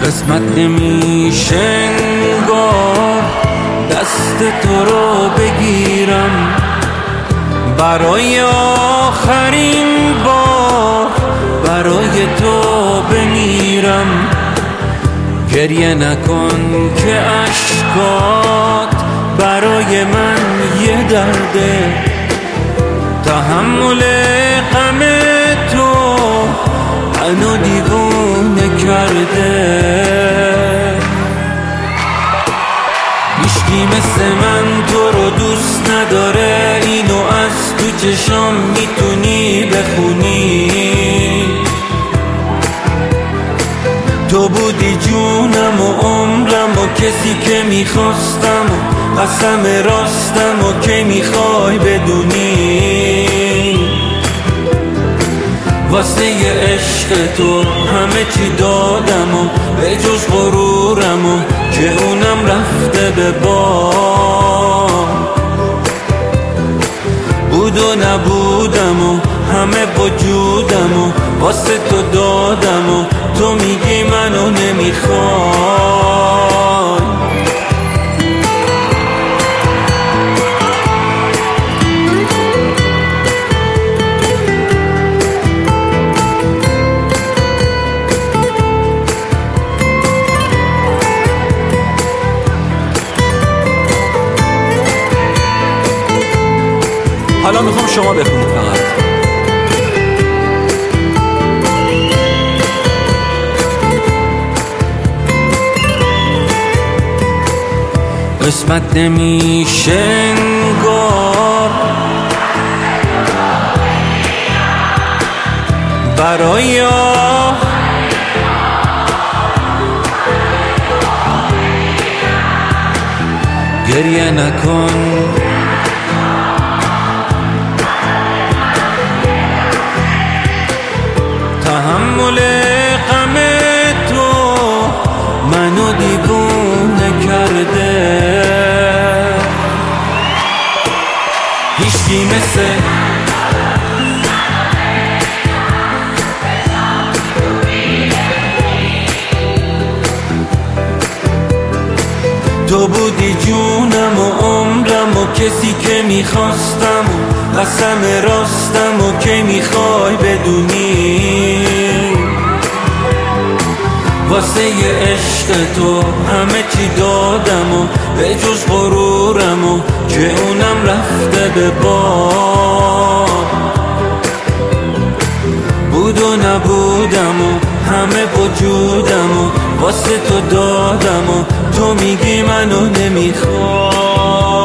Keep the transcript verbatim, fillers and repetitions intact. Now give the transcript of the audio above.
قسمت نمیشه انگار دست تو رو بگیرم، برای آخرین بار برای تو بمیرم. گریه نکن که اشکات برای من یه درده، تحمل غم تو منو دیوونه کرده. هیچکی مثل من تو رو دوست نداره، اینو از تو چشام میتونی بخونی. تو بودی جونم و عمرم و کسی که میخواستم و قسم راستم و که میخوای بدونی. واسه یه عشق تو همه چی دادم و به جز غرورم و که اونم رفته به باد. بود و نبودم و همه وجودم و واسه تو دادم و تو میگی منو نمیخوای. حالا میخوام شما بخونید فقط. قسمت نمیشه انگار برای گریه نکن تحمل غم تو منو دیوونه کرده. هیچکی مثل تو بودی جونم و عمرم و کسی که میخواستم و قسم راستم و که میخوای بدونی. واسه یه عشق تو همه چی دادم و به جز غرورم و که اونم رفته به باد. بود و نبودم و همه وجودم و واسه تو دادم و تو میگی منو نمیخوای.